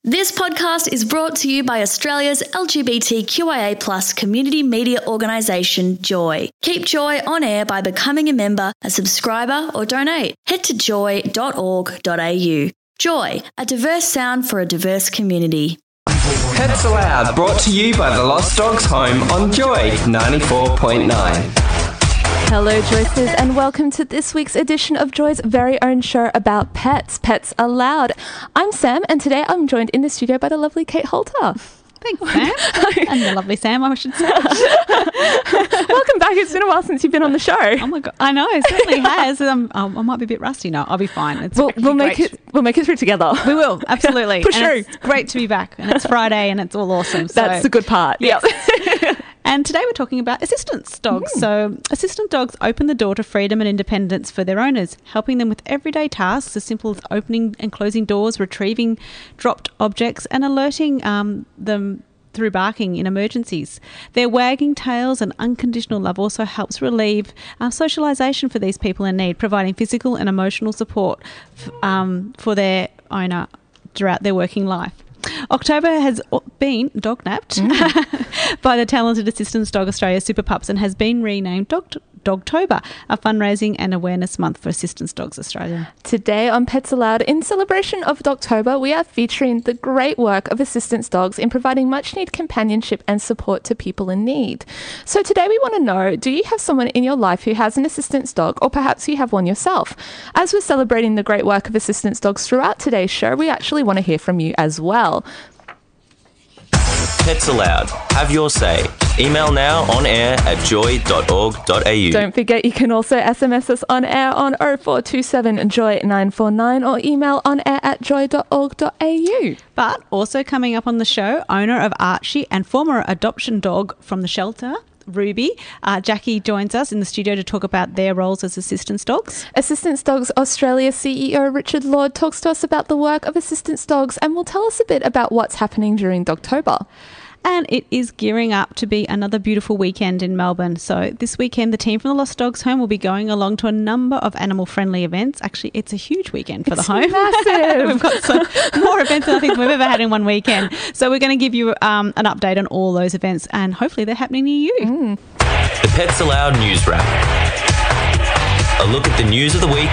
This podcast is brought to you by Australia's LGBTQIA+ community media organisation, Joy. Keep Joy on air by becoming a member, a subscriber or donate. Head to joy.org.au. Joy, a diverse sound for a diverse community. Pets Aloud, brought to you by the Lost Dogs Home on Joy 94.9. Hello, Joyces, and welcome to this week's edition of Joy's very own show about pets, Pets Aloud. I'm Sam, and today I'm joined in the studio by the lovely Kate Holter. Thanks, Sam. And the lovely Sam, I should say. Welcome back. It's been a while since you've been on the show. Oh my God, I know, it certainly has. I might be a bit rusty now. I'll be fine. We'll make it through together. We will, absolutely. Push through. It's great to be back, and it's Friday, and it's all awesome. So. That's the good part. Yes. Yep. And today we're talking about assistance dogs. So assistant dogs open the door to freedom and independence for their owners, helping them with everyday tasks as simple as opening and closing doors, retrieving dropped objects, and alerting them through barking in emergencies. Their wagging tails and unconditional love also helps relieve socialisation for these people in need, providing physical and emotional support for their owner throughout their working life. October has been dog-napped by the talented Assistance Dog Australia Super Pups and has been renamed Dogtober, a fundraising and awareness month for Assistance Dogs Australia. Today on Pets Aloud, in celebration of Dogtober, we are featuring the great work of assistance dogs in providing much-needed companionship and support to people in need. So today we want to know, do you have someone in your life who has an assistance dog, or perhaps you have one yourself? As we're celebrating the great work of assistance dogs throughout today's show, we actually want to hear from you as well. Pets Aloud. Have your say. Email now on air at joy.org.au. Don't forget you can also SMS us on air on 0427 Joy 949 or email on air at joy.org.au. But also coming up on the show, owner of Archie and former adoption dog from the shelter, Ruby, Jackie joins us in the studio to talk about their roles as assistance dogs. Assistance Dogs Australia CEO Richard Lord talks to us about the work of assistance dogs and will tell us a bit about what's happening during Dogtober. And it is gearing up to be another beautiful weekend in Melbourne. So this weekend, the team from the Lost Dogs Home will be going along to a number of animal-friendly events. Actually, it's a huge weekend for the home. Massive. We've got some more events than I think we've ever had in one weekend. So we're going to give you an update on all those events, and hopefully they're happening near you. The Pets Aloud News Wrap. A look at the news of the week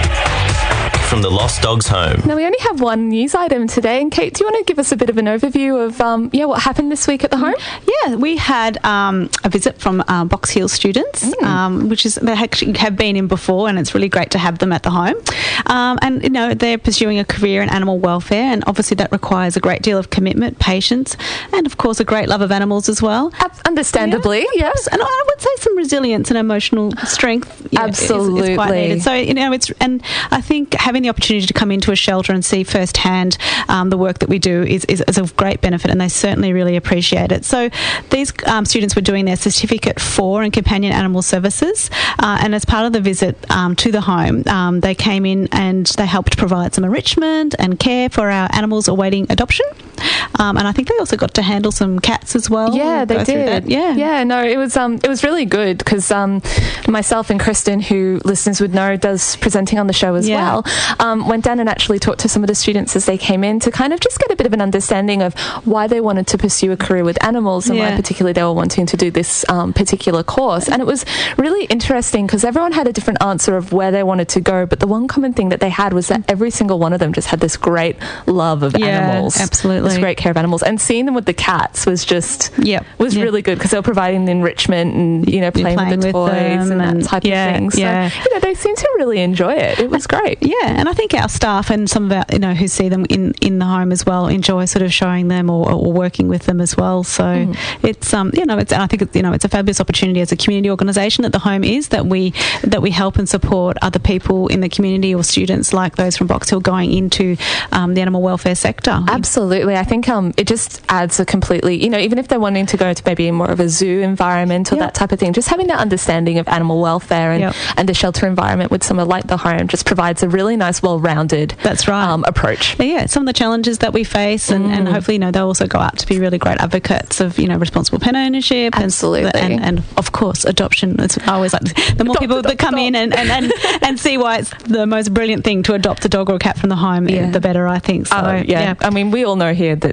from the Lost Dogs Home. Now, we only have one news item today. And Kate, do you want to give us a bit of an overview of what happened this week at the home? Yeah, we had a visit from Box Hill students, which is they actually have been in before, and it's really great to have them at the home. And, you know, they're pursuing a career in animal welfare, and obviously that requires a great deal of commitment, patience, and, of course, a great love of animals as well. Understandably, yes. And I would say some resilience and emotional strength. Absolutely. Is quite needed. So, you know, and I think having the opportunity to come into a shelter and see firsthand the work that we do is of great benefit, and they certainly really appreciate it. So these students were doing their Certificate 4 in Companion Animal Services, and as part of the visit to the home, they came in and they helped provide some enrichment and care for our animals awaiting adoption. And I think they also got to handle some cats as well. Yeah, they did. Yeah, no, it was really good because myself and Kristen, who listeners would know does presenting on the show as well, went down and actually talked to some of the students as they came in to kind of just get a bit of an understanding of why they wanted to pursue a career with animals and why particularly they were wanting to do this particular course. And it was really interesting because everyone had a different answer of where they wanted to go, but the one common thing that they had was that every single one of them just had this great love of animals. Absolutely. This great care of animals. And seeing them with the cats was just really good because they were providing the enrichment and, you know, playing with the toys and that type of thing. So, you know, they seemed to really enjoy it. It was great. Yeah, and I think our staff and some of our, you know, who see them in the home as well enjoy sort of showing them or working with them as well. So it's you know, I think it's a fabulous opportunity as a community organisation that the home is, that we help and support other people in the community or students like those from Box Hill going into the animal welfare sector. Absolutely. I think it just adds a completely, you know, even if they're wanting to go to maybe more of a zoo environment or that type of thing, just having that understanding of animal welfare and the shelter environment with somewhere like the home just provides a really nice, well-rounded approach. Yeah, some of the challenges that we face and hopefully, you know, they'll also go out to be really great advocates of, you know, responsible pet ownership. Absolutely. And of course, adoption. It's always like the more people that come in and see why it's the most brilliant thing to adopt a dog or a cat from the home, the better, I think. So, I mean, we all know here that,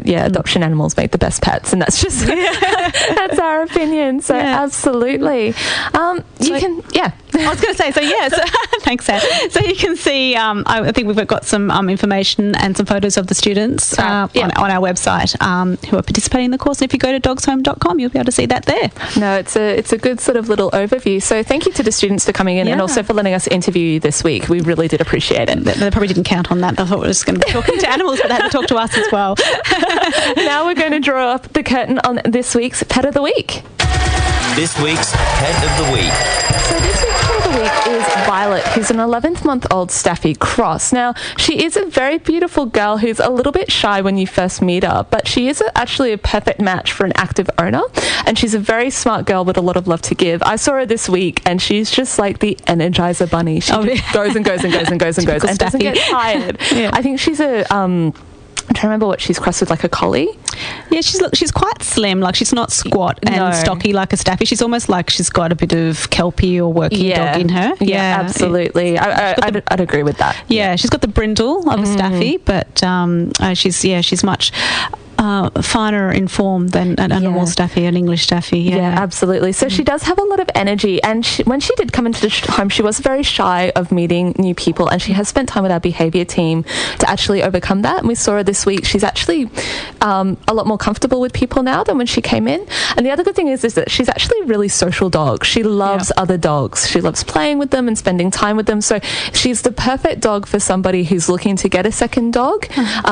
adoption animals make the best pets, and that's just that's our opinion. So absolutely. I was going to say, thanks, Sam. So you can see, I think we've got some information and some photos of the students on our website who are participating in the course. And if you go to dogshome.com, you'll be able to see that there. No, it's a good sort of little overview. So thank you to the students for coming in and also for letting us interview you this week. We really did appreciate it. They probably didn't count on that. I thought we were just going to be talking to animals, but they had to talk to us as well. Now we're going to draw up the curtain on this week's Pet of the Week. This week's Pet of the Week. So this week's Pet of the Week is Violet, who's an 11-month-old Staffy Cross. Now, she is a very beautiful girl who's a little bit shy when you first meet her, but she is actually a perfect match for an active owner, and she's a very smart girl with a lot of love to give. I saw her this week, and she's just like the Energizer Bunny. She just goes and goes and goes and goes and goes and doesn't get tired. I think she's I'm trying to remember what she's crossed with, like a collie. Yeah, she's quite slim. Like, she's not squat and stocky like a Staffy. She's almost like she's got a bit of Kelpie or working dog in her. Yeah, absolutely. I'd agree with that. Yeah, she's got the brindle of a Staffy, but she's much finer in form than a normal Staffy, an English Staffy. Yeah, absolutely. So she does have a lot of energy, and when she did come into the home, she was very shy of meeting new people, and she has spent time with our behaviour team to actually overcome that. And we saw her this week. She's actually a lot more comfortable with people now than when she came in. And the other good thing is that she's actually a really social dog. She loves other dogs. She loves playing with them and spending time with them. So she's the perfect dog for somebody who's looking to get a second dog,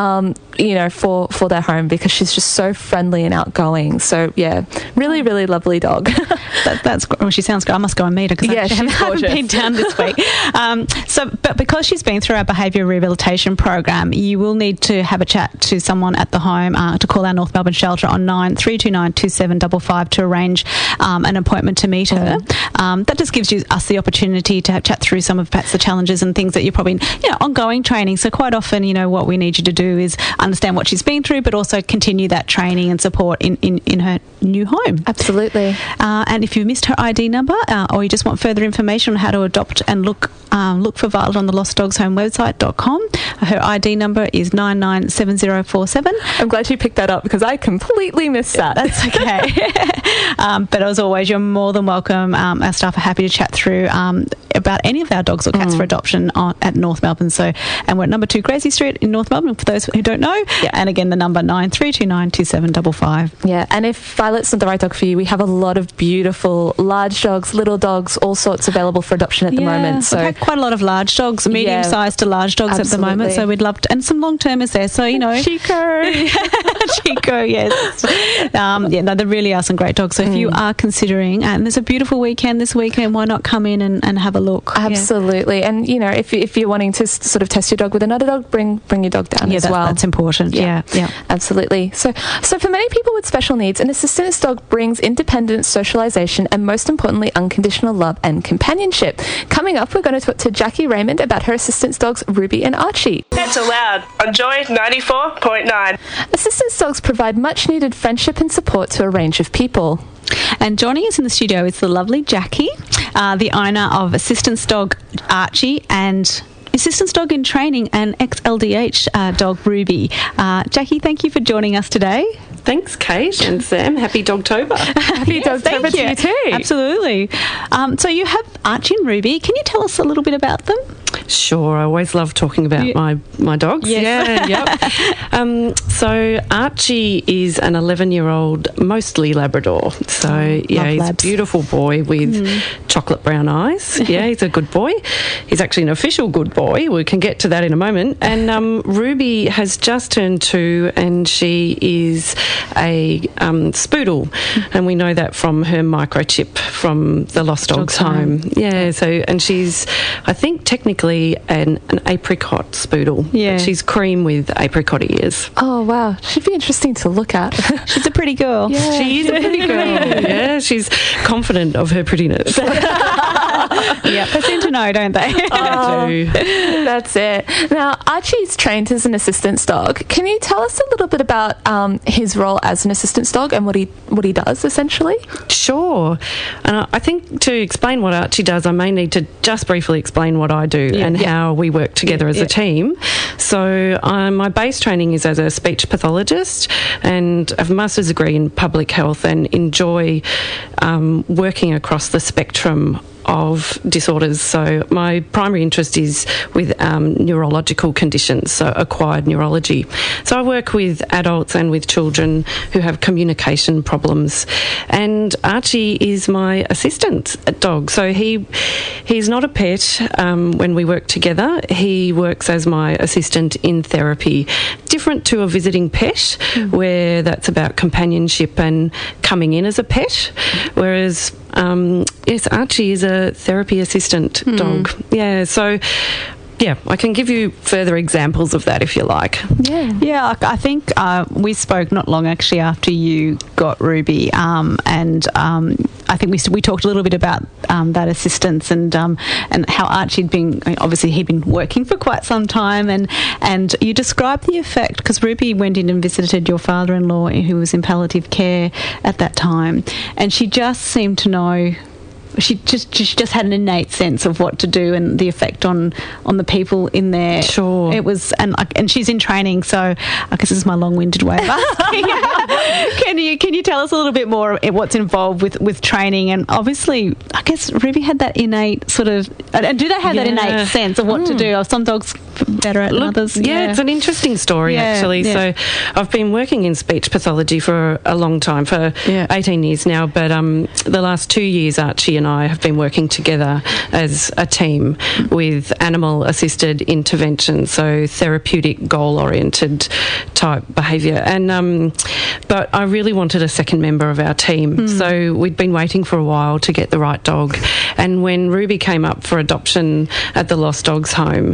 for their home, because she's just so friendly and outgoing. So really, really lovely dog. That's she sounds good. I must go and meet her because I haven't been down this week. But because she's been through our behaviour rehabilitation program, you will need to have a chat to someone at the home to call our North Melbourne shelter on 9329 2755 to arrange an appointment to meet her. That just gives us the opportunity to chat through some of perhaps the challenges and things that you're probably ongoing training. So quite often, what we need you to do is understand what she's been through, but also continue that training and support in her new home. Absolutely. And if you missed her ID number or you just want further information on how to adopt and look for Violet on the Lost Dogs Home website.com. Her ID number is 997047. I'm glad you picked that up because I completely missed that. That's okay. But as always, you're more than welcome. Our staff are happy to chat through about any of our dogs or cats for adoption at North Melbourne. And we're at number 2 Gracie Street in North Melbourne, for those who don't know. And again, the number 9329 2755. Yeah, and if Violet's not the right dog for you, we have a lot of beautiful large dogs, little dogs, all sorts available for adoption at the moment. So we've had quite a lot of large dogs, medium-sized to large dogs at the moment. So we'd love to, and some long-termers there. So Chico, Chico, yes. There really are some great dogs. So if you are considering, and there's a beautiful weekend this weekend, why not come in and have a look? Absolutely. And if you're wanting to sort of test your dog with another dog, bring your dog down as well. That's important. Yeah, absolutely. So for many people with special needs, an assistance dog brings independence, socialisation, and most importantly, unconditional love and companionship. Coming up, we're going to talk to Jackie Raymond about her assistance dogs, Ruby and Archie. That's allowed on Joy 94.9. Assistance dogs provide much-needed friendship and support to a range of people. And joining us in the studio is the lovely Jackie, the owner of assistance dog Archie and assistance dog in training and ex-LDH dog Ruby. Jackie, thank you for joining us today. Thanks, Kate and Sam. Happy Dogtober. Happy Dogtober to you too. Absolutely. So you have Archie and Ruby. Can you tell us a little bit about them? Sure. I always love talking about my dogs. Yes. Yeah. So Archie is an 11-year-old, mostly Labrador. So he's a beautiful boy with chocolate brown eyes. Yeah, he's a good boy. He's actually an official good boy. We can get to that in a moment. And Ruby has just turned 2, and she is a Spoodle, and we know that from her microchip from the Lost Dogs Home. Yeah. So, and she's, I think, technically an apricot Spoodle. Yeah. She's cream with apricot ears. Oh, wow. Should be interesting to look at. She's a pretty girl. Yeah. She is a pretty girl. Yeah, she's confident of her prettiness. Yeah, they seem to know, don't they? That's it. Now, Archie's trained as an assistance dog. Can you tell us a little bit about his role as an assistance dog and what he does, essentially? Sure. And I think to explain what Archie does, I may need to just briefly explain what I do and how we work together as a team. So my base training is as a speech pathologist and I have a master's degree in public health and enjoy working across the spectrum of disorders. So my primary interest is with neurological conditions, so acquired neurology. So I work with adults and with children who have communication problems. And Archie is my assistant dog. So he's not a pet when we work together. He works as my assistant in therapy, different to a visiting pet, where that's about companionship and coming in as a pet, whereas yes, Archie is a therapy assistant dog. Yeah, so I can give you further examples of that if you like. Yeah, I think we spoke not long actually after you got Ruby, and I think we talked a little bit about that assistance and how Archie he'd been working for quite some time, and you described the effect because Ruby went in and visited your father-in-law who was in palliative care at that time, and she just seemed to know. She just had an innate sense of what to do and the effect on the people in there. Sure. It was, and she's in training, so I guess this is my long-winded way of asking. Can you tell us a little bit more what's involved with training? And obviously, I guess Ruby had that innate sort of, and do they have that innate sense of what to do? Are some dogs better at than others? Yeah, it's an interesting story actually. So I've been working in speech pathology for a long time, for 18 years now, but the last 2 years Archie and I have been working together as a team with animal-assisted intervention, so therapeutic, goal-oriented type behaviour. And but I really wanted a second member of our team, so we'd been waiting for a while to get the right dog. And when Ruby came up for adoption at the Lost Dogs home,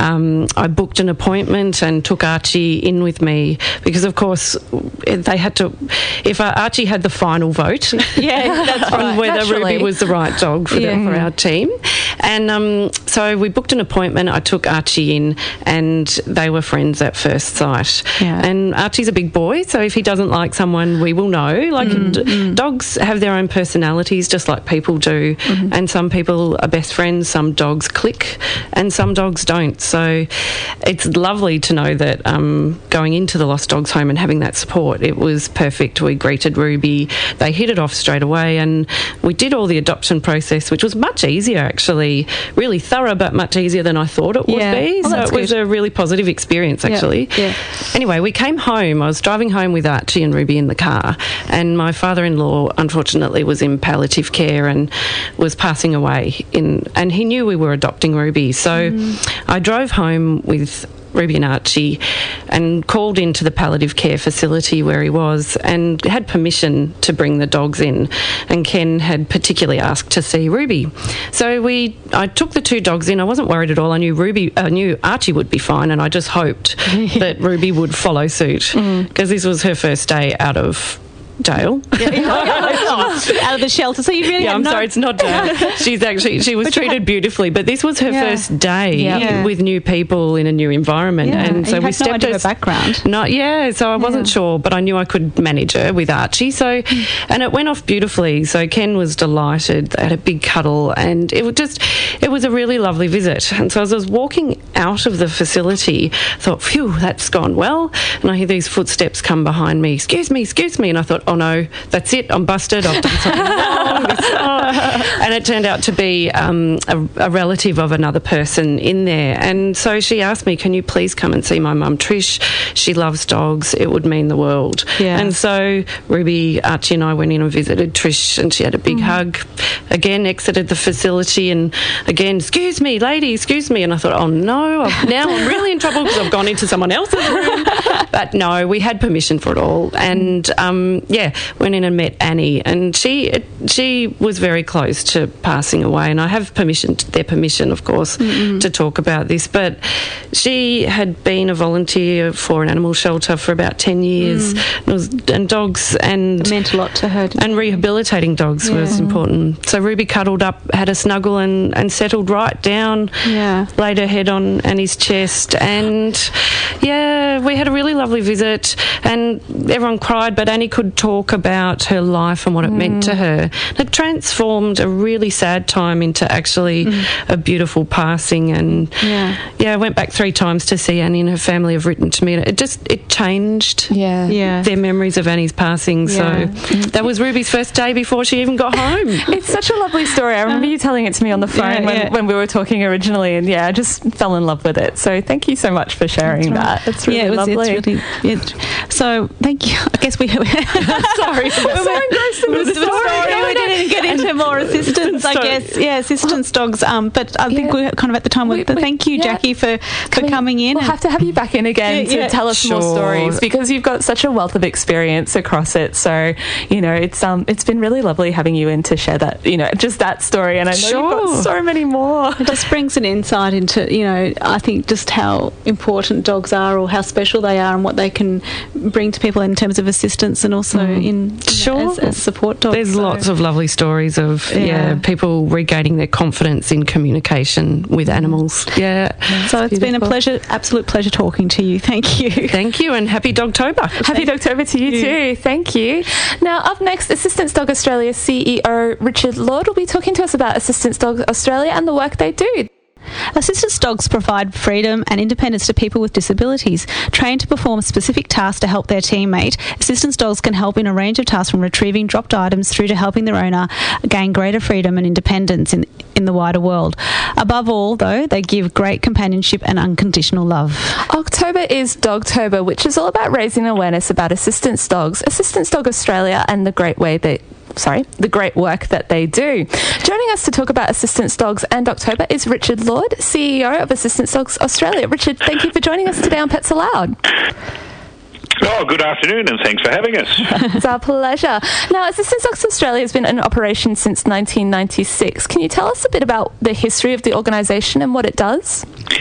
I booked an appointment and took Archie in with me because, of course, they had to. If Archie had the final vote, that's on whether Ruby was the right dog for our team. And so we booked an appointment. I took Archie in and they were friends at first sight. And Archie's a big boy, so if he doesn't like someone, we will know. Like dogs have their own personalities just like people do, and some people are best friends, some dogs click and some dogs don't. So it's lovely to know that going into the Lost Dogs home and having that support, it was perfect. We greeted Ruby, they hit it off straight away, and we did all the adoption process, which was much easier actually, really thorough but much easier than I thought it would be. So it was a really positive experience actually. Anyway, we came home. I was driving home with Archie and Ruby in the car, and my father-in-law unfortunately was in palliative care and was passing away and he knew we were adopting Ruby. So I drove home with Ruby and Archie and called into the palliative care facility where he was and had permission to bring the dogs in, and Ken had particularly asked to see Ruby. So I took the two dogs in. I wasn't worried at all. I knew Archie would be fine, and I just hoped that Ruby would follow suit because this was her first day out of jail. Out of the shelter. So you really I'm sorry, it's not jail. She was treated beautifully, but this was her first day with new people in a new environment. And so we stepped her background. So I wasn't sure, but I knew I could manage her with Archie. So and it went off beautifully. So Ken was delighted. They had a big cuddle and it was a really lovely visit. And so as I was walking out of the facility, I thought, phew, that's gone well. And I hear these footsteps come behind me. Excuse me. And I thought, oh no, that's it, I'm busted, I've done something wrong. And it turned out to be a relative of another person in there. And so she asked me, can you please come and see my mum Trish? She loves dogs, it would mean the world. And so Ruby, Archie and I went in and visited Trish, and she had a big hug. Again, exited the facility and again, excuse me, lady, excuse me. And I thought, oh no, now I'm really in trouble because I've gone into someone else's room. But no, we had permission for it all. And went in and met Annie, and she was very close to passing away, and I have their permission, of course, to talk about this, but she had been a volunteer for an animal shelter for about 10 years, and dogs and... It meant a lot to her. And rehabilitating dogs was important. So Ruby cuddled up, had a snuggle and settled right down, laid her head on Annie's chest, and we had a really lovely visit, and everyone cried, but Annie could talk about her life and what it meant to her. It transformed a really sad time into actually a beautiful passing, and I went back 3 times to see Annie, and her family have written to me. It changed their memories of Annie's passing. So that was Ruby's first day before she even got home. It's such a lovely story. I remember you telling it to me on the phone when we were talking originally, and I just fell in love with it. So thank you so much for sharing that. It's really lovely. So thank you. I guess we sorry, we're so engrossed in the story. We didn't get into more assistance. I guess assistance dogs. But I think we're kind of at the time. Thank you, Jackie, for coming in. We'll have to have you back in again to tell us more stories, because you've got such a wealth of experience across it. So it's been really lovely having you in to share that, just that story. And I know you've got so many more. It just brings an insight into, I think just how important dogs are, or how special they are, and what they can bring to people in terms of assistance, and also as support dogs. There's lots of lovely stories of people regaining their confidence in communication with animals. So it's been a pleasure, absolute pleasure talking to you. Thank you. Thank you, and happy Dogtober. Happy Dogtober to you too. Thank you. Now, up next, Assistance Dog Australia CEO Richard Lord will be talking to us about Assistance Dog Australia and the work they do. Assistance dogs provide freedom and independence to people with disabilities. Trained to perform specific tasks to help their teammate, assistance dogs can help in a range of tasks, from retrieving dropped items through to helping their owner gain greater freedom and independence in the wider world. Above all, though, they give great companionship and unconditional love. October is Dogtober, which is all about raising awareness about assistance dogs, Assistance Dog Australia, and the great work that they do. Joining us to talk about Assistance Dogs and October is Richard Lord, CEO of Assistance Dogs Australia. Richard, thank you for joining us today on Pets Aloud. Oh, good afternoon, and thanks for having us. It's our pleasure. Now, Assistance Dogs Australia has been in operation since 1996. Can you tell us a bit about the history of the organisation and what it does?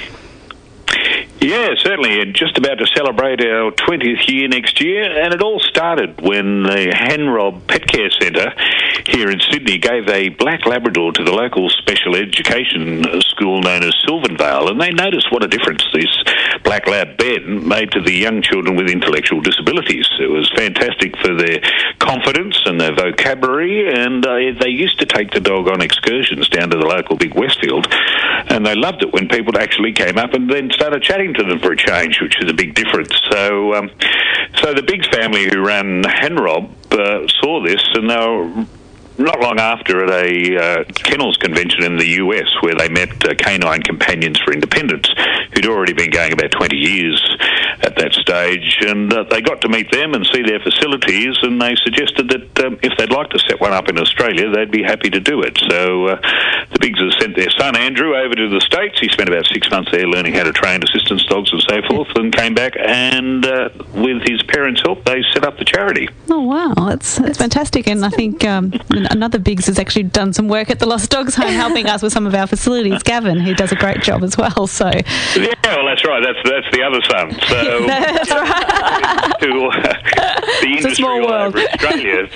Yeah, certainly. And just about to celebrate our 20th year next year, and it all started when the Henrob Pet Care Centre here in Sydney gave a black Labrador to the local special education school known as Sylvanvale, and they noticed what a difference this black lab Ben made to the young children with intellectual disabilities. It was fantastic for their confidence and their vocabulary, and they used to take the dog on excursions down to the local big Westfield, and they loved it when people actually came up and then started chatting to them for a change, which is a big difference. So the Biggs family who ran Henrob saw this, and they were not long after at a kennels convention in the US, where they met Canine Companions for Independence, who'd already been going about 20 years at that stage, and they got to meet them and see their facilities, and they suggested that if they'd like to set one up in Australia, they'd be happy to do it. So the Biggses sent their son Andrew over to the States. He spent about 6 months there learning how to train assistance dogs and so forth, and came back, and with his parents' help, they set up the charity. Oh, wow. That's fantastic. And I think another Biggs has actually done some work at the Lost Dogs Home, helping us with some of our facilities, Gavin, who does a great job as well. So yeah, well, that's right. That's the other son. So that's right. The industry all over Australia.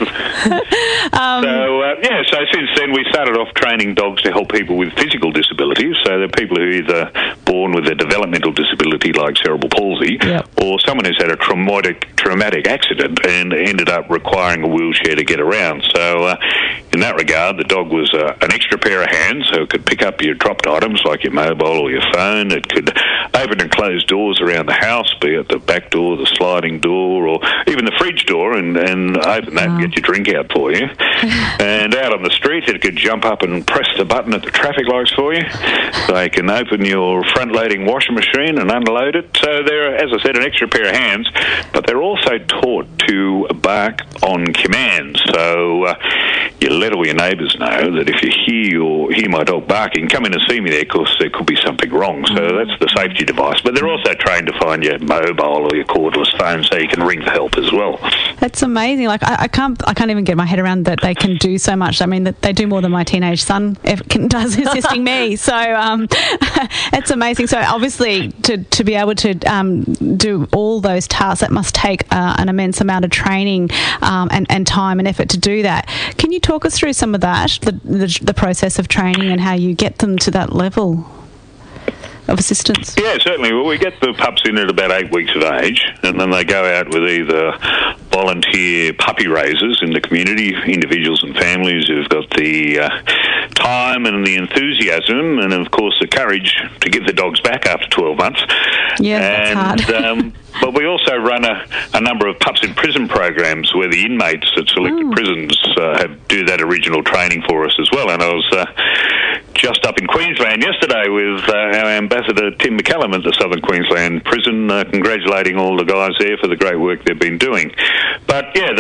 So since then we started off training dogs to help people with physical disabilities. So they're people who are either born with a developmental disability like cerebral palsy, or someone who's had a traumatic accident and ended up requiring a wheelchair to get around. So in that regard, the dog was an extra pair of hands, so it could pick up your dropped items like your mobile or your phone. It could open and close doors around the house, be it the back door, the sliding door, or even the fridge door, and open that and get your drink out for you. And out on the street, it could jump up and press the button at the traffic lights for you. They can open your front-loading washing machine and unload it. So they're, as I said, an extra pair of hands, but they're also taught to bark on command. So you let all your neighbours know that if you hear my dog barking, come in and see me there, because there could be something wrong. So that's the safety device. But they're also trained to find your mobile or your cordless phone, so you can ring for help as well. That's amazing. Like I can't even get my head around that they can do so much. I mean, that they do more than my teenage son does assisting me. So it's amazing. So obviously to be able to do all those tasks, that must take an immense amount of training and time and effort to do that. Can you talk us through some of that, the process of training and how you get them to that level of assistance? Yeah, certainly. Well, we get the pups in at about 8 weeks of age, and then they go out with either volunteer puppy raisers in the community, individuals and families who've got the time and the enthusiasm and, of course, the courage to give the dogs back after 12 months. Yeah, that's hard. But we also run a number of pups in prison programs where the inmates at selected prisons do that original training for us as well. And I was just up in Queensland yesterday with our ambassador Tim McCallum at the Southern Queensland Prison, congratulating all the guys there for the great work they've been doing. But yeah,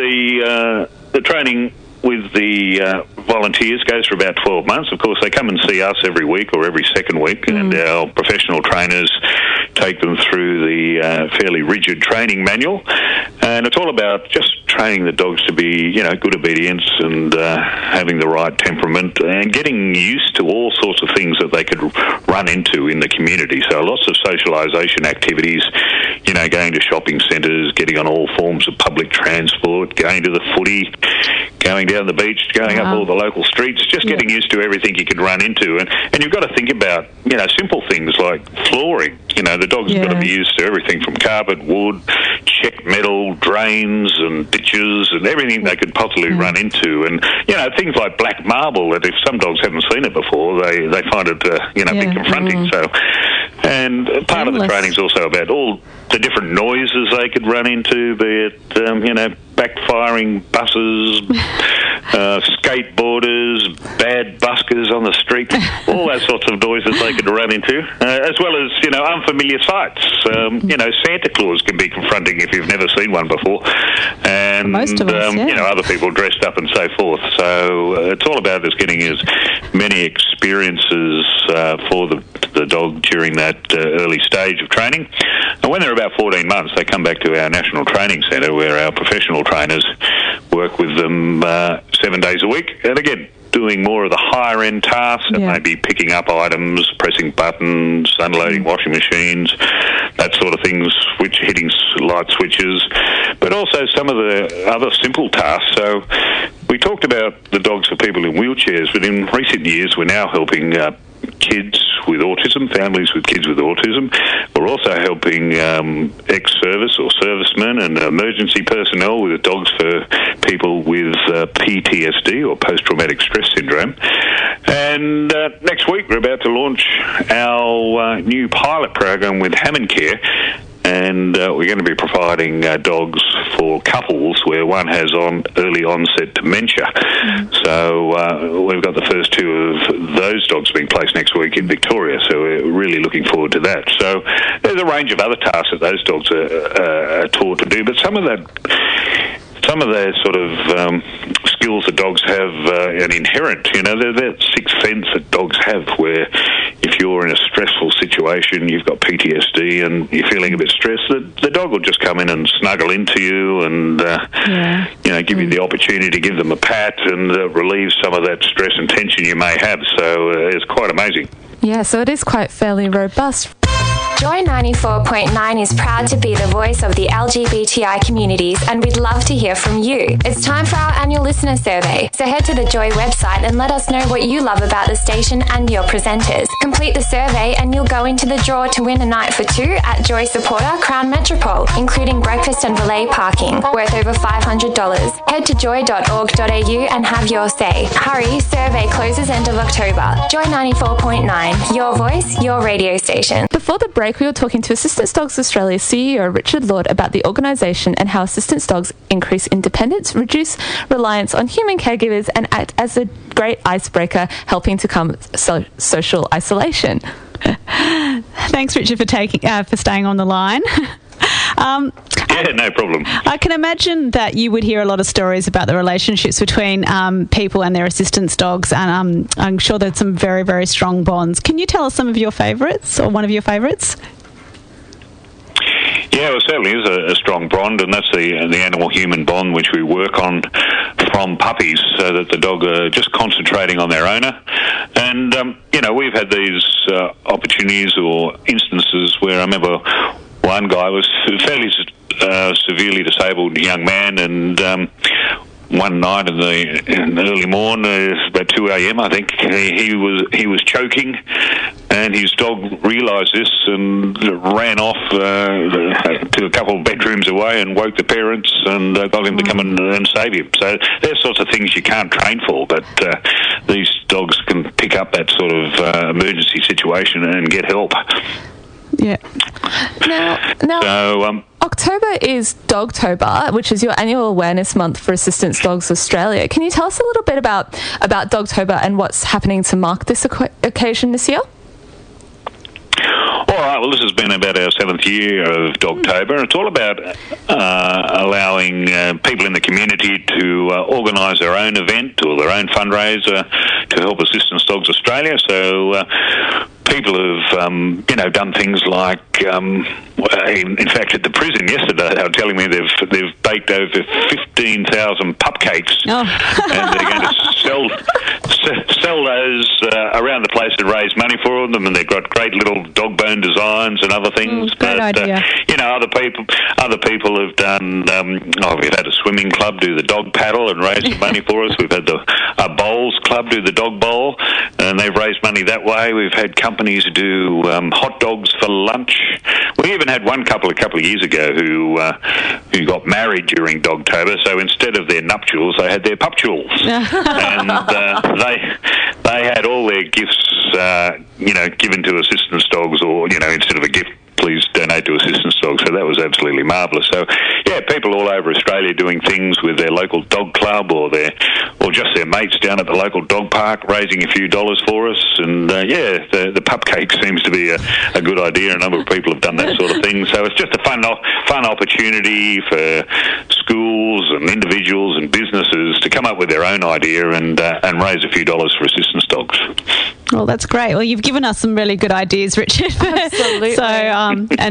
the training with the volunteers goes for about 12 months. Of course, they come and see us every week or every second week, and our professional trainers take them through the fairly rigid training manual. And it's all about just training the dogs to be, good obedience and having the right temperament and getting used to all sorts of things that they could run into in the community. So lots of socialisation activities, going to shopping centres, getting on all forms of public transport, going to the footy, going down the beach, going up all the local streets, just getting used to everything you could run into. And you've got to think about, simple things like flooring. The dogs have got to be used to everything from carpet, wood, check metal, drains and ditches and everything they could possibly run into. And, things like black marble, that if some dogs haven't seen it before, they find it, bit confronting. So, and part of the training is also about all the different noises they could run into, be it, backfiring buses, skateboarders, bad buskers on the street, all those sorts of noises they could run into, as well as, unfamiliar sights. Santa Claus can be confronting if you've never seen one before. And, most of us, other people dressed up and so forth. So it's all about just getting as many experiences for the dog during that early stage of training. And when they're about 14 months, they come back to our National Training Centre where our professional trainers work with them 7 days a week. And again, doing more of the higher end tasks, maybe picking up items, pressing buttons, unloading washing machines, that sort of things, hitting light switches, but also some of the other simple tasks. So we talked about the dogs for people in wheelchairs, but in recent years we're now helping kids with autism, families with kids with autism. We're also helping ex-service or servicemen and emergency personnel with dogs for people with PTSD or post-traumatic stress syndrome. And next week we're about to launch our new pilot program with Hammond Care. And we're going to be providing dogs for couples where one has early onset dementia. So we've got the first two of those dogs being placed next week in Victoria. So we're really looking forward to that. So there's a range of other tasks that those dogs are taught to do, but some of the sort of skills that dogs have an inherent, they're that sixth sense that dogs have, where if you're in a stressful situation, you've got PTSD and you're feeling a bit stressed, the dog will just come in and snuggle into you and, give you the opportunity to give them a pat and relieve some of that stress and tension you may have. So it's quite amazing. Yeah, so it is quite fairly robust. Joy 94.9 is proud to be the voice of the LGBTI communities, and we'd love to hear from you. It's time for our annual listener survey, so head to the Joy website and let us know what you love about the station and your presenters. Complete the survey and you'll go into the draw to win a night for two at Joy Supporter Crown Metropole, including breakfast and valet parking, worth over $500. Head to joy.org.au and have your say. Hurry, survey closes end of October. Joy 94.9, your voice, your radio station. Before the break, we were talking to Assistance Dogs Australia CEO Richard Lord about the organisation and how assistance dogs increase independence, reduce reliance on human caregivers and act as a great icebreaker, helping to calm social isolation. Thanks, Richard, for staying on the line. Yeah, no problem. I can imagine that you would hear a lot of stories about the relationships between people and their assistance dogs, and I'm sure there's some very, very strong bonds. Can you tell us some of your favourites, or one of your favourites? Yeah, well, certainly is a strong bond, and that's the animal-human bond which we work on from puppies, so that the dog are just concentrating on their owner. And, we've had these opportunities or instances where I remember one guy was fairly severely disabled young man, and one night in the early morning, about 2 a.m, I think, he was choking, and his dog realised this and ran off to a couple of bedrooms away and woke the parents and got him to come and save him. So there's sorts of things you can't train for, but these dogs can pick up that sort of emergency situation and get help. Yeah. Now, October is Dogtober, which is your annual awareness month for Assistance Dogs Australia. Can you tell us a little bit about Dogtober and what's happening to mark this occasion this year? All right, well, this has been about our 7th year of Dogtober. It's all about allowing people in the community to organise their own event or their own fundraiser to help Assistance Dogs Australia. So people have, done things like, in fact, at the prison yesterday, they were telling me they've baked over 15,000 pupcakes, and they're going to sell those around the place and raise money for them. And they've got great little dog bone designs and other things. Great idea. Other people have done. We've had a swimming club do the dog paddle and raise some money for us. We've had a bowls club do the dog bowl, and they've raised money that way. We've had companies do hot dogs for lunch. We even had one couple a years ago who got married during Dogtober. So instead of their nuptials, they had their puptuals, and they had all their gifts, given to assistance dogs, or instead of a gift, please donate to Assistance Dogs. So that was absolutely marvellous. So, yeah, people all over Australia doing things with their local dog club or just their mates down at the local dog park, raising a few dollars for us. And, the pupcake seems to be a good idea. A number of people have done that sort of thing. So it's just a fun opportunity for schools and individuals and businesses to come up with their own idea and raise a few dollars for Assistance Dogs. Well, that's great. Well, you've given us some really good ideas, Richard. Absolutely. So,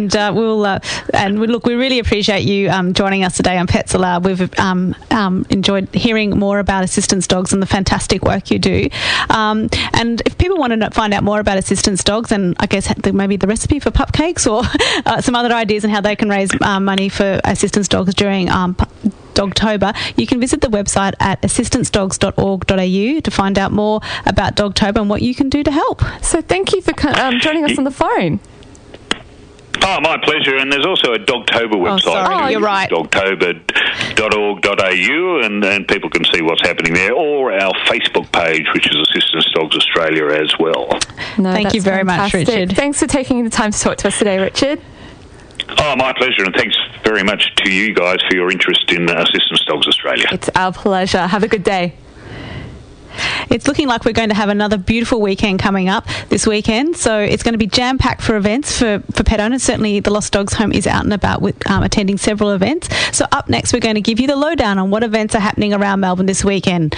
we really appreciate you joining us today on Pets Aloud. We've enjoyed hearing more about Assistance Dogs and the fantastic work you do. And if people want to find out more about Assistance Dogs and I guess maybe the recipe for pupcakes or some other ideas on how they can raise money for Assistance Dogs during Dogtober, you can visit the website at assistancedogs.org.au to find out more about Dogtober and what you can do to help. So thank you for joining us on the phone. Oh, my pleasure. And there's also a Dogtober website. You're right. Dogtober.org.au, and people can see what's happening there, or our Facebook page, which is Assistance Dogs Australia as well. Thank you very much, Richard. Thanks for taking the time to talk to us today, Richard. Oh, my pleasure, and thanks very much to you guys for your interest in Assistance Dogs Australia. It's our pleasure. Have a good day. It's looking like we're going to have another beautiful weekend coming up this weekend. So it's going to be jam-packed for events for pet owners. Certainly the Lost Dogs Home is out and about with attending several events. So up next, we're going to give you the lowdown on what events are happening around Melbourne this weekend.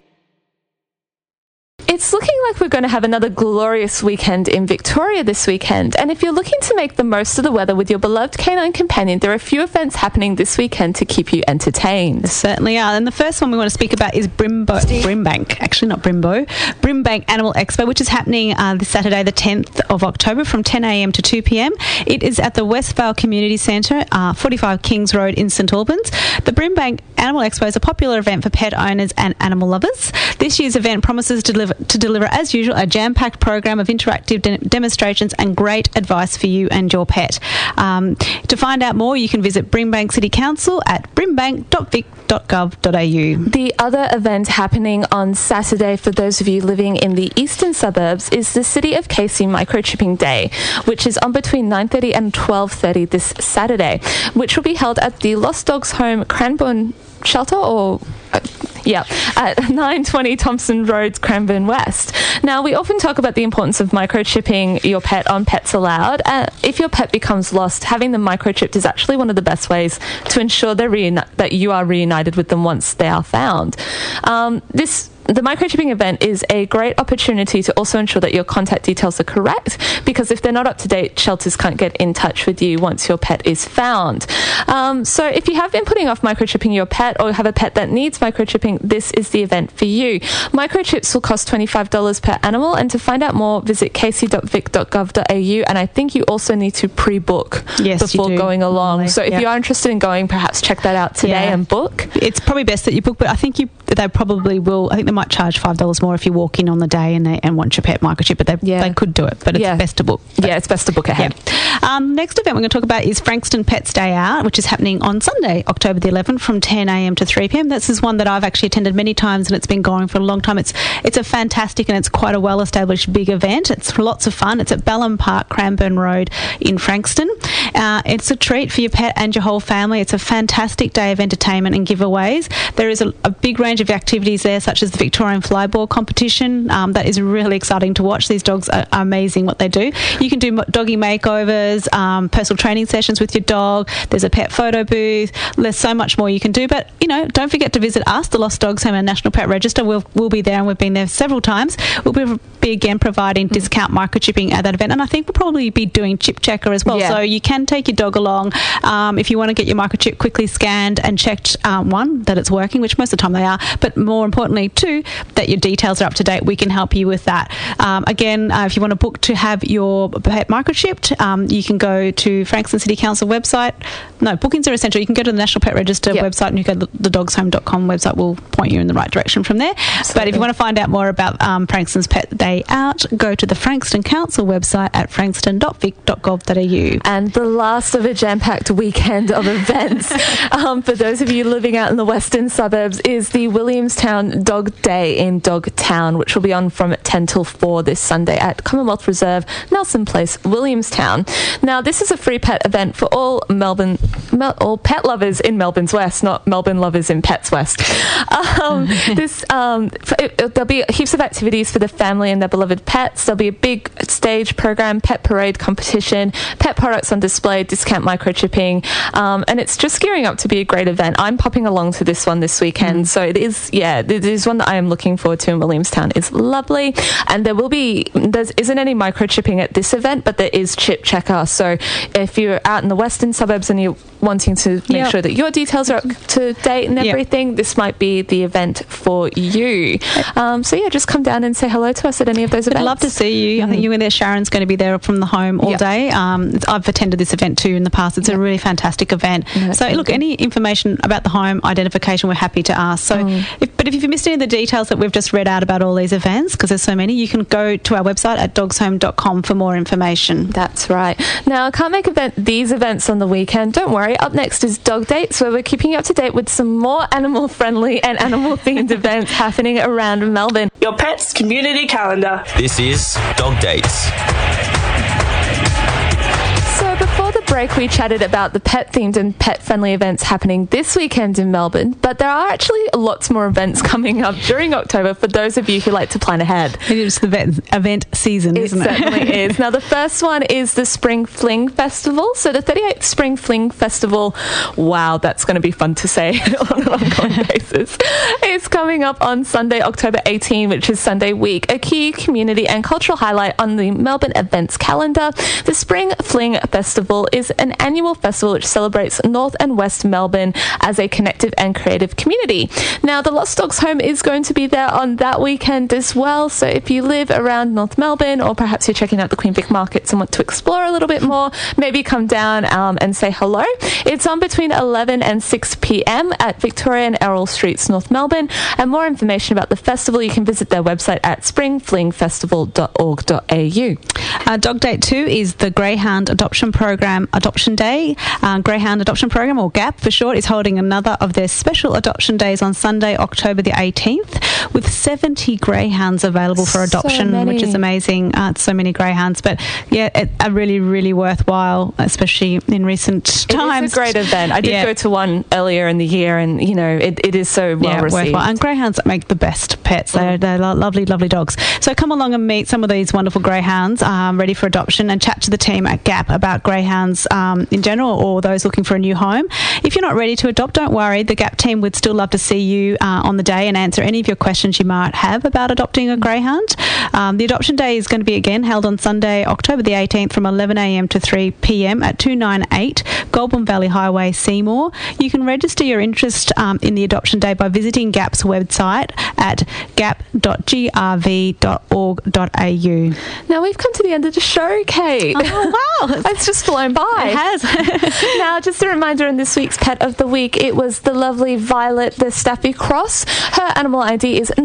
It's looking like we're going to have another glorious weekend in Victoria this weekend. And if you're looking to make the most of the weather with your beloved canine companion, there are a few events happening this weekend to keep you entertained. There certainly are. And the first one we want to speak about is Brimbank Animal Expo, which is happening this Saturday, the 10th of October from 10 a.m. to 2 p.m. It is at the Westvale Community Centre, 45 Kings Road in St Albans. The Brimbank Animal Expo is a popular event for pet owners and animal lovers. This year's event promises to deliver, as usual, a jam-packed program of interactive demonstrations and great advice for you and your pet. To find out more, you can visit Brimbank City Council at brimbank.vic.gov.au. The other event happening on Saturday for those of you living in the eastern suburbs is the City of Casey Microchipping Day, which is on between 9:30 and 12:30 this Saturday, which will be held at the Lost Dogs Home Cranbourne Shelter, at 920 Thompson Road, Cranbourne West. Now, we often talk about the importance of microchipping your pet on Pets Allowed. If your pet becomes lost, having them microchipped is actually one of the best ways to ensure that you are reunited with them once they are found. The microchipping event is a great opportunity to also ensure that your contact details are correct, because if they're not up to date, shelters can't get in touch with you once your pet is found. So if you have been putting off microchipping your pet or have a pet that needs microchipping, this is the event for you. Microchips will cost $25 per animal, and to find out more, visit casey.vic.gov.au, and I think you also need to pre-book before going along. So if you are interested in going, perhaps check that out today and book. It's probably best that you book, but I think they probably will. I think they might charge $5 more if you walk in on the day and want your pet microchip, but they could do it, but it's best to book. It's best to book ahead. Next event we're going to talk about is Frankston Pets Day Out, which is happening on Sunday, October the 11th from 10 a.m. to 3 p.m. This is one that I've actually attended many times, and it's been going for a long time. It's a fantastic and it's quite a well-established big event. It's lots of fun. It's at Ballum Park, Cranbourne Road in Frankston. It's a treat for your pet and your whole family. It's a fantastic day of entertainment and giveaways. There is a big range of activities there, such as the Victorian Flyball competition. That is really exciting to watch. These dogs are amazing what they do. You can do doggy makeovers, personal training sessions with your dog. There's a pet photo booth. There's so much more you can do. But, don't forget to visit us, the Lost Dogs Home and National Pet Register. We'll be there, and we've been there several times. We'll be again providing discount microchipping at that event, and I think we'll probably be doing chip checker as well. So you can take your dog along if you want to get your microchip quickly scanned and checked, one, that it's working, which most of the time they are, but more importantly, two, that your details are up to date. We can help you with that. If you want to book to have your pet microchipped, you can go to Frankston City Council website. No, bookings are essential. You can go to the National Pet Register website, and you go to the dogshome.com website. Will point you in the right direction from there. Absolutely. But if you want to find out more about Frankston's Pet Day Out, go to the Frankston Council website at frankston.vic.gov.au. And the last of a jam-packed weekend of events for those of you living out in the western suburbs is the Williamstown Dog Day in Dogtown, which will be on from 10 till 4 this Sunday at Commonwealth Reserve, Nelson Place, Williamstown. Now, this is a free pet event for all all pet lovers in Melbourne's West, not Melbourne lovers in Pets West. There'll be heaps of activities for the family and their beloved pets. There'll be a big stage program, pet parade competition, pet products on display, discount microchipping, and it's just gearing up to be a great event. I'm popping along to this one this weekend, so it is one that I am looking forward to in Williamstown. It's lovely, and there isn't any microchipping at this event, but there is chip checker. So if you're out in the western suburbs and you're wanting to make sure that your details are up to date and everything, this might be the event for you. Just come down and say hello to us at any of those events. I'd love to see you. I think you and there. Sharon's going to be there from the home all day. I've attended this event too in the past. It's a really fantastic event. Look, any information about the home identification, we're happy to ask. So, if you've missed any of the details that we've just read out about all these events, because there's so many, you can go to our website at dogshome.com for more information. That's right. Now, I can't make these events on the weekend. Don't worry. Up next is Dog Dates, where we're keeping you up to date with some more animal-friendly and animal-themed events happening around Melbourne. Your pet's community calendar. This is Dog Dates. So before the break, we chatted about the pet-themed and pet-friendly events happening this weekend in Melbourne, but there are actually lots more events coming up during October for those of you who like to plan ahead. It is the event season, isn't it? It certainly is. Now, the first one is the Spring Fling Festival. So the 38th Spring Fling Festival, wow, that's going to be fun to say on an ongoing basis. It's coming up on Sunday, October 18, which is Sunday week, a key community and cultural highlight on the Melbourne events calendar. The Spring Fling Festival is an annual festival which celebrates North and West Melbourne as a connective and creative community. Now, the Lost Dogs Home is going to be there on that weekend as well, so if you live around North Melbourne, or perhaps you're checking out the Queen Vic markets and want to explore a little bit more, maybe come down and say hello. It's on between 11 and 6 p.m. at Victoria and Errol Streets, North Melbourne, and more information about the festival, you can visit their website at springflingfestival.org.au. Dog Date 2 is the Greyhound Adoption Program Adoption Day. Greyhound Adoption Program, or GAP for short, is holding another of their special adoption days on Sunday, October the 18th. with 70 greyhounds available for adoption, which is amazing. So many greyhounds. But, a really, really worthwhile, especially in recent times. It's a great event. I did go to one earlier in the year, and, it is so well received. Worthwhile. And greyhounds make the best pets. They're lovely, lovely dogs. So come along and meet some of these wonderful greyhounds ready for adoption, and chat to the team at GAP about greyhounds in general, or those looking for a new home. If you're not ready to adopt, don't worry. The GAP team would still love to see you on the day and answer any of your questions you might have about adopting a greyhound. The adoption day is going to be again held on Sunday, October the 18th from 11 a.m. to 3 p.m. at 298 Goulburn Valley Highway, Seymour. You can register your interest in the adoption day by visiting GAP's website at gap.grv.org.au. Now we've come to the end of the show, Kate. Oh, wow. It's just flown by. It has. Now, just a reminder in this week's Pet of the Week, it was the lovely Violet the Staffy Cross. Her animal ID is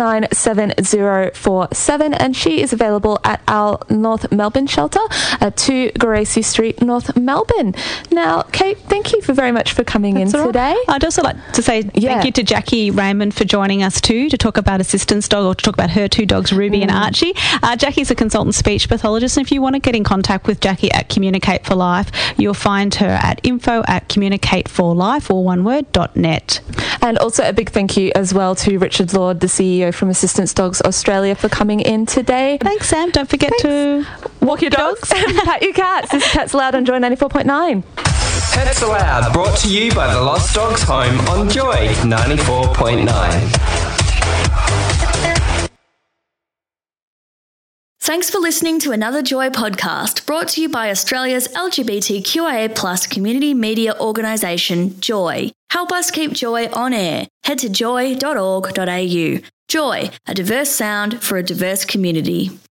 997047, and she is available at our North Melbourne shelter at 2 Geraci Street, North Melbourne. Now, Kate, thank you very much for coming in today. I'd also like to say thank you to Jackie Raymond for joining us too, to talk about assistance dog, or to talk about her two dogs, Ruby and Archie. Jackie's a consultant speech pathologist, and if you want to get in contact with Jackie at Communicate for Life, you'll find her at info@communicateforlife, all one word, .net. And also a big thank you as well to Richard Lord, the CEO from Assistance Dogs Australia, for coming in today. Thanks, Sam. Don't forget to walk your dogs and pat your cats. This is Pets Aloud on Joy 94.9. Pets Aloud, brought to you by the Lost Dogs Home on Joy 94.9. Thanks for listening to another Joy podcast, brought to you by Australia's LGBTQIA+ community media organisation, Joy. Help us keep Joy on air. Head to joy.org.au. Joy, a diverse sound for a diverse community.